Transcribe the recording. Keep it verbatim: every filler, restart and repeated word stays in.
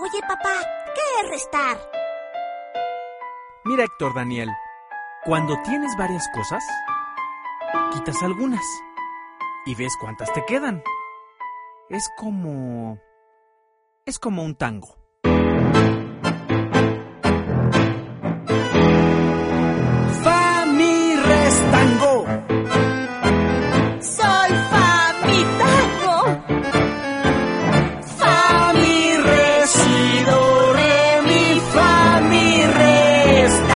Oye, papá, ¿qué es restar? Mira, Héctor Daniel, cuando tienes varias cosas, quitas algunas y ves cuántas te quedan. Es como... es como un tango.